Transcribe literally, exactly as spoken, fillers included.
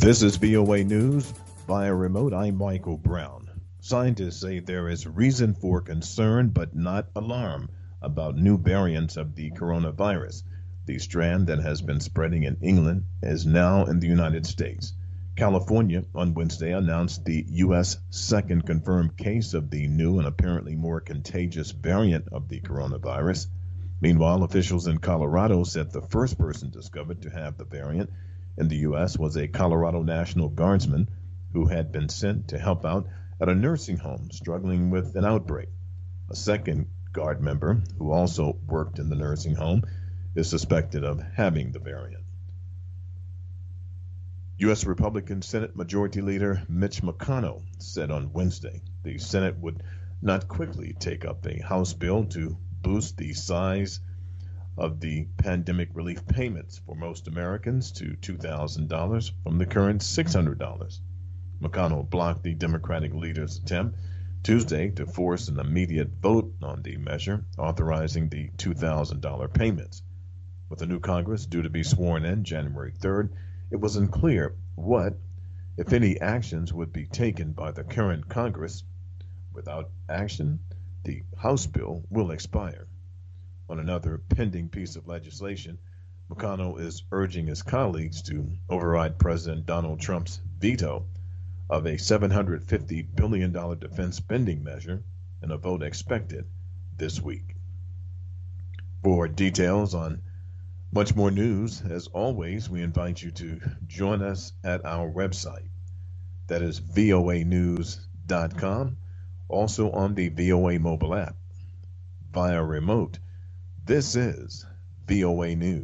This is V O A News via remote. I'm Michael Brown. Scientists say there is reason for concern but not alarm about new variants of the coronavirus. The strand that has been spreading in England is now in the United States. California on Wednesday announced the U S second confirmed case of the new and apparently more contagious variant of the coronavirus. Meanwhile, officials in Colorado said the first person discovered to have the variant in the U S was a Colorado National Guardsman who had been sent to help out at a nursing home struggling with an outbreak. A second Guard member, who also worked in the nursing home, is suspected of having the variant. U S Republican Senate Majority Leader Mitch McConnell said on Wednesday the Senate would not quickly take up a House bill to boost the size of the pandemic relief payments for most Americans to two thousand dollars from the current six hundred dollars. McConnell blocked the Democratic leader's attempt Tuesday to force an immediate vote on the measure authorizing the two thousand dollars payments. With the new Congress due to be sworn in January third, it was unclear what, if any, actions would be taken by the current Congress. Without action, the House bill will expire. On another pending piece of legislation, McConnell is urging his colleagues to override President Donald Trump's veto of a seven hundred fifty billion dollars defense spending measure in a vote expected this week. For details on much more news, as always, we invite you to join us at our website. That is V O A news dot com, also on the V O A mobile app. Via remote, this is V O A News.